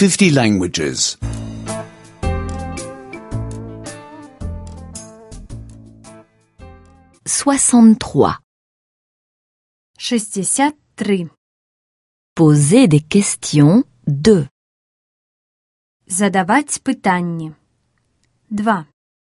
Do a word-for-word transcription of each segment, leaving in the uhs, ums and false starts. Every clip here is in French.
fifty languages. soixante-trois. шестьдесят три. Poser des questions deux. Задавать пытанні. два.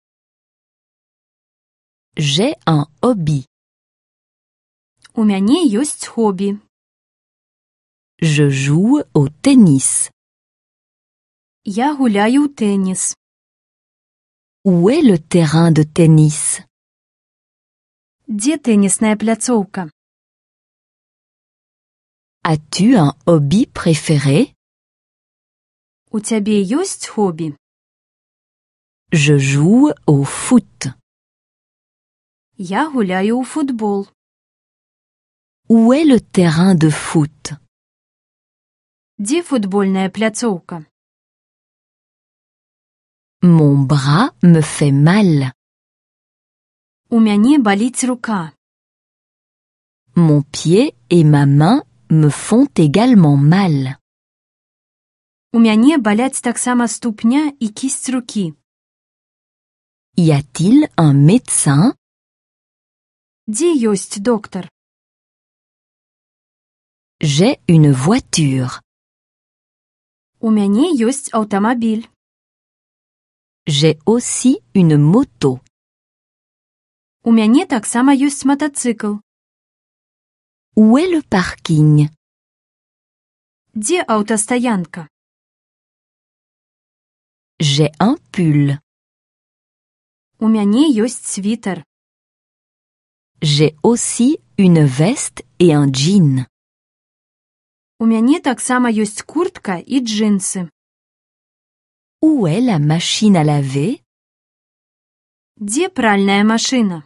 J'ai un hobby. У мяне ёсць хобі. Je joue au tennis. Я гуляю ў тэніс. Où est le terrain de tennis? Дзе тэнісная пляцоўка? As-tu un hobby préféré? У цябе ёсць хобі? Je joue au foot. Я гуляю ў футбол. Où est le terrain de foot? Дзе футбольная пляцоўка? Mon bras me fait mal. У мяне баліць рука. Mon pied et ma main me font également mal. У мяне баляць таксама ступня і кісць рукі. Y a-t-il un médecin? Дзе ёсць доктар? J'ai une voiture. У мяне ёсць аўтамабіль. J'ai aussi une moto. У мяне таксама ёсць матацыкл. Où est le parking? Дзе аўтастаянка? J'ai un pull. У мяне ёсць світар. J'ai aussi une veste et un jean. У мяне таксама ёсць куртка і джинсы. Où est la machine à laver? Дзе пральная машына?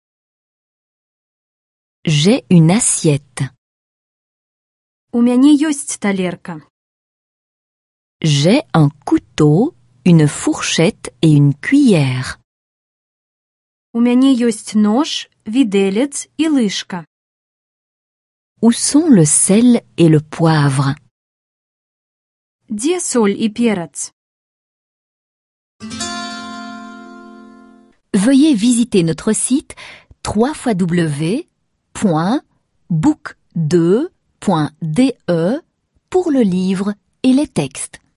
J'ai une assiette. У мяне ёсць талерка. J'ai un couteau, une fourchette et une cuillère. У мяне ёсць нож, відэлец і лыжка. Où sont le sel et le poivre? Дзе соль і перац? Veuillez visiter notre site w w w point book deux point d e pour le livre et les textes.